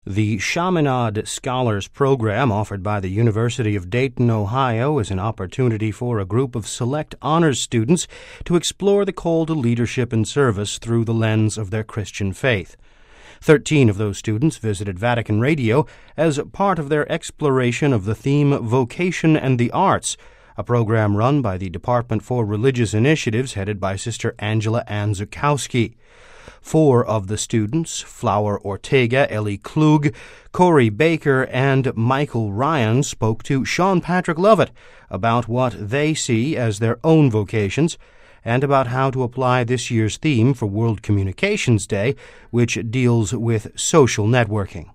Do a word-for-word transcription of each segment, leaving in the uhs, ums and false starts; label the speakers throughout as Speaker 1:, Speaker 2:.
Speaker 1: The Chaminade Scholars Program offered by the University of Dayton, Ohio, is an opportunity for a group of select honors students to explore the call to leadership and service through the lens of their Christian faith. Thirteen of those students visited Vatican Radio as part of their exploration of the theme Vocation and the Arts, a program run by the Department for Religious Initiatives headed by Sister Angela Ann Zukowski. Four of the students, Flower Ortega, Ellie Klug, Corey Baker, and Michael Ryan, spoke to Sean Patrick Lovett about what they see as their own vocations and about how to apply this year's theme for World Communications Day, which deals with social networking.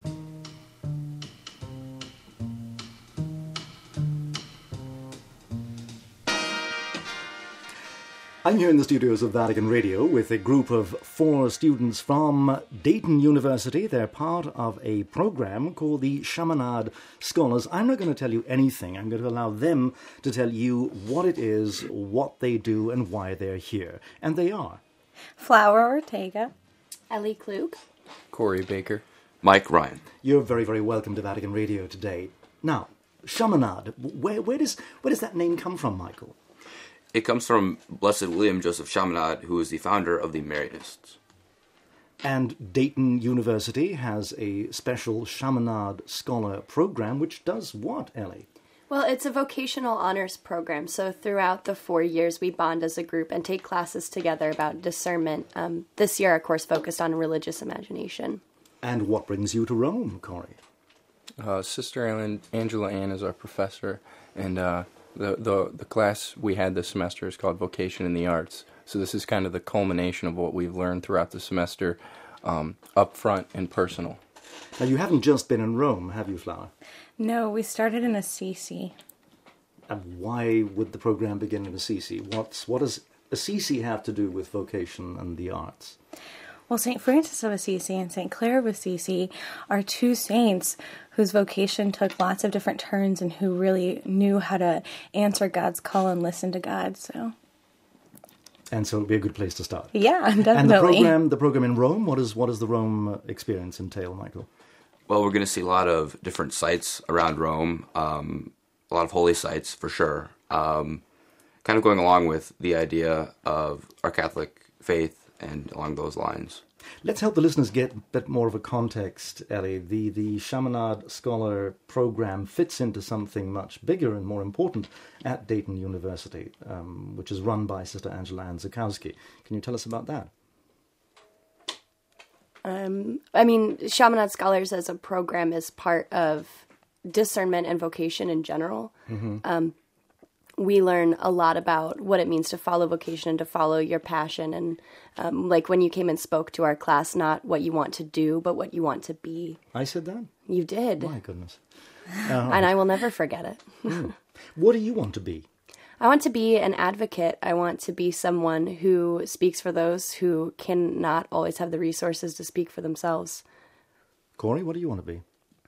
Speaker 2: I'm here in the studios of Vatican Radio with a group of four students from Dayton University. They're part of a program called the Chaminade Scholars. I'm not going to tell you anything. I'm going to allow them to tell you what it is, what they do, and why they're here. And they are
Speaker 3: Flower Ortega,
Speaker 4: Ellie Klug,
Speaker 5: Corey Baker,
Speaker 6: Mike Ryan.
Speaker 2: You're very, very welcome to Vatican Radio today. Now, Chaminade, where, where does where does that name come from, Michael?
Speaker 6: It comes from Blessed William Joseph Chaminade, who is the founder of the Marianists.
Speaker 2: And Dayton University has a special Chaminade Scholar program, which does what, Ellie?
Speaker 4: Well, it's a vocational honors program, so throughout the four years we bond as a group and take classes together about discernment. Um, this year, our course focused on religious imagination.
Speaker 2: And what brings you to Rome, Corey?
Speaker 5: Uh, Sister Angela Ann is our professor, and uh, the, the the class we had this semester is called Vocation in the Arts. So this is kind of the culmination of what we've learned throughout the semester, um, up front and personal.
Speaker 2: Now, you haven't just been in Rome, have you, Flower?
Speaker 3: No, we started in Assisi.
Speaker 2: And why would the program begin in Assisi? What's, what does Assisi have to do with vocation and the arts?
Speaker 3: Well, Saint Francis of Assisi and Saint Clare of Assisi are two saints whose vocation took lots of different turns and who really knew how to answer God's call and listen to God. So,
Speaker 2: and so it would be a good place to start.
Speaker 3: Yeah, definitely.
Speaker 2: And the program, the program in Rome, what is what does the Rome experience entail, Michael?
Speaker 6: Well, we're going to see a lot of different sites around Rome, um, a lot of holy sites for sure. Um, kind of going along with the idea of our Catholic faith and along those lines.
Speaker 2: Let's help the listeners get a bit more of a context, Ellie. The the Chaminade Scholar program fits into something much bigger and more important at Dayton University, um, which is run by Sister Angela Ann Zukowski. Can you tell us about that?
Speaker 4: Um, I mean, Chaminade Scholars as a program is part of discernment and vocation in general. Mm-hmm. Um, we learn a lot about what it means to follow vocation and to follow your passion. And um, like when you came and spoke to our class, not what you want to do, but what you want to be.
Speaker 2: I said that?
Speaker 4: You did.
Speaker 2: My goodness.
Speaker 4: Uh, and I will never forget it.
Speaker 2: mm. What do you want to be?
Speaker 4: I want to be an advocate. I want to be someone who speaks for those who cannot always have the resources to speak for themselves.
Speaker 2: Corey, what do you want to be?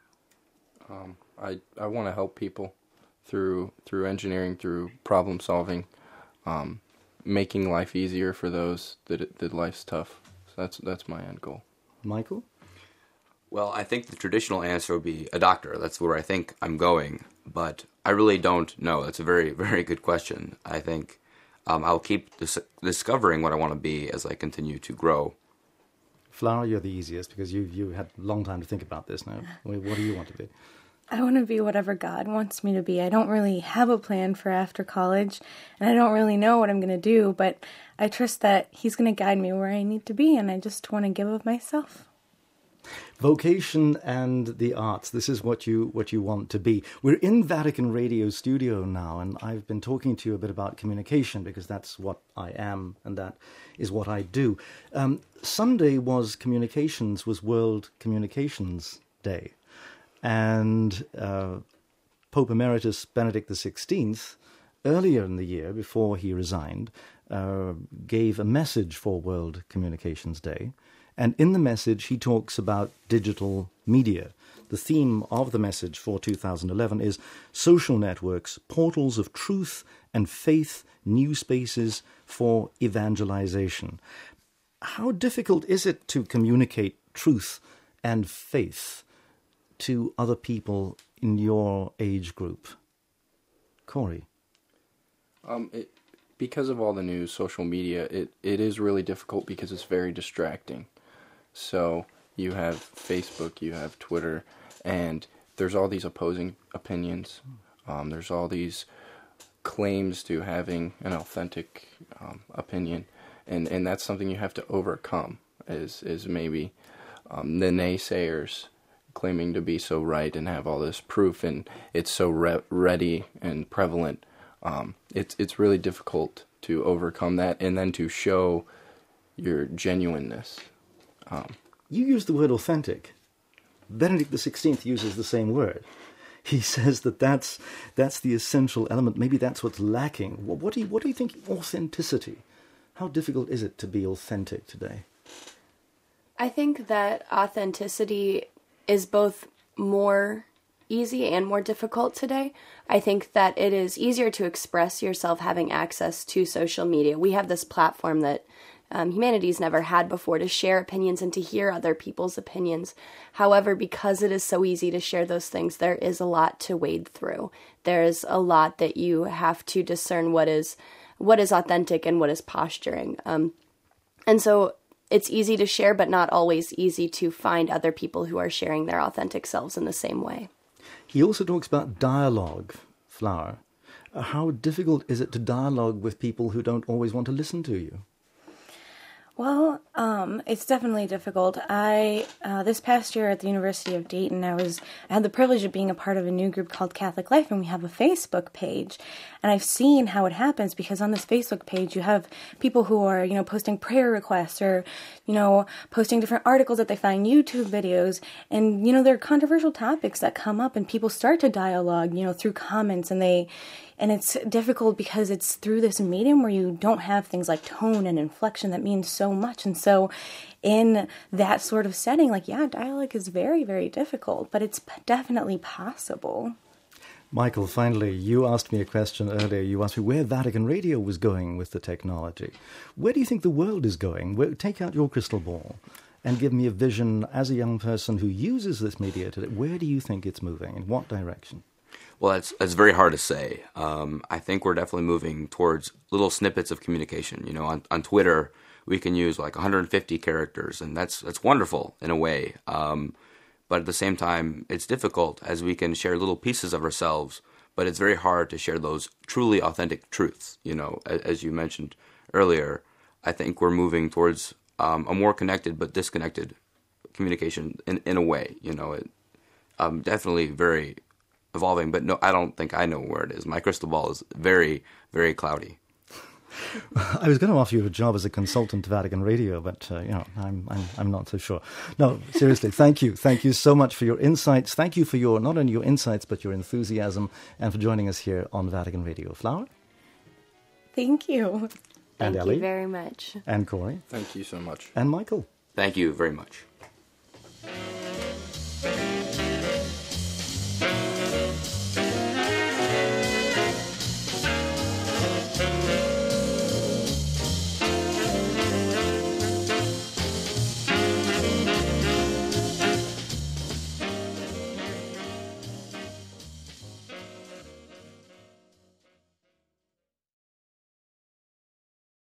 Speaker 5: Um, I I want to help people through through engineering, through problem solving, um, making life easier for those that that life's tough. So that's that's my end goal.
Speaker 2: Michael?
Speaker 6: Well, I think the traditional answer would be a doctor. That's where I think I'm going, but I really don't know. That's a very, very good question. I think um, I'll keep dis- discovering what I want to be as I continue to grow.
Speaker 2: Flower, you're the easiest because you you had a long time to think about this now. What do you want to be?
Speaker 3: I want to be whatever God wants me to be. I don't really have a plan for after college, and I don't really know what I'm going to do, but I trust that He's going to guide me where I need to be, and I just want to give of myself.
Speaker 2: Vocation and the arts. This is what you what you want to be. We're in Vatican Radio studio now, and I've been talking to you a bit about communication because that's what I am and that is what I do. Um, Sunday was communications, was World Communications Day. And uh, Pope Emeritus Benedict the sixteenth, earlier in the year, before he resigned, uh, gave a message for World Communications Day. And in the message, he talks about digital media. The theme of the message for two thousand eleven is social networks, portals of truth and faith, new spaces for evangelization. How difficult is it to communicate truth and faith to other people in your age group? Corey?
Speaker 5: Um, it, because of all the news, social media, it, it is really difficult because it's very distracting. So you have Facebook, you have Twitter, and there's all these opposing opinions. Um, there's all these claims to having an authentic um, opinion, and, and that's something you have to overcome, is, is maybe um, the naysayers claiming to be so right and have all this proof, and it's so re- ready and prevalent. Um, it's it's really difficult to overcome that, and then to show your genuineness. Um,
Speaker 2: you use the word authentic. Benedict the sixteenth uses the same word. He says that that's that's the essential element. Maybe that's what's lacking. What, what do you what do you think authenticity? How difficult is it to be authentic today?
Speaker 4: I think that authenticity is both more easy and more difficult today. I think that it is easier to express yourself having access to social media. We have this platform that um, humanity's never had before to share opinions and to hear other people's opinions. However, because it is so easy to share those things, there is a lot to wade through. There's a lot that you have to discern what is what is authentic and what is posturing. Um, and so it's easy to share, but not always easy to find other people who are sharing their authentic selves in the same way.
Speaker 2: He also talks about dialogue, Flower. Uh, how difficult is it to dialogue with people who don't always want to listen to you?
Speaker 3: Well, um, it's definitely difficult. I uh, this past year at the University of Dayton, I was I had the privilege of being a part of a new group called Catholic Life, and we have a Facebook page. And I've seen how it happens, because on this Facebook page, you have people who are, you know, posting prayer requests, or, you know, posting different articles that they find, YouTube videos, and, you know, there are controversial topics that come up, and people start to dialogue, you know, through comments, and they. And it's difficult because it's through this medium where you don't have things like tone and inflection that means so much. And so in that sort of setting, like, yeah, dialogue is very, very difficult, but it's definitely possible.
Speaker 2: Michael, finally, you asked me a question earlier. You asked me where Vatican Radio was going with the technology. Where do you think the world is going? Where, take out your crystal ball and give me a vision as a young person who uses this media today. Where do you think it's moving? In what direction?
Speaker 6: Well, it's it's very hard to say. Um, I think we're definitely moving towards little snippets of communication. You know, on, on Twitter, we can use like one hundred fifty characters, and that's that's wonderful in a way. Um, but at the same time, it's difficult, as we can share little pieces of ourselves, but it's very hard to share those truly authentic truths. You know, as, as you mentioned earlier, I think we're moving towards um, a more connected but disconnected communication in, in a way. You know, it um, definitely very evolving, but no, I don't think I know where it is. My crystal ball is very, very cloudy.
Speaker 2: I was going to offer you a job as a consultant to Vatican Radio, but uh, you know, I'm, I'm I'm not so sure. No, seriously, thank you, thank you so much for your insights. Thank you for your not only your insights but your enthusiasm, and for joining us here on Vatican Radio. Flower.
Speaker 3: Thank you.
Speaker 2: And
Speaker 4: Thank
Speaker 2: Ellie.
Speaker 4: you very much.
Speaker 2: And Corey.
Speaker 5: Thank you so much.
Speaker 2: And Michael.
Speaker 6: Thank you very much.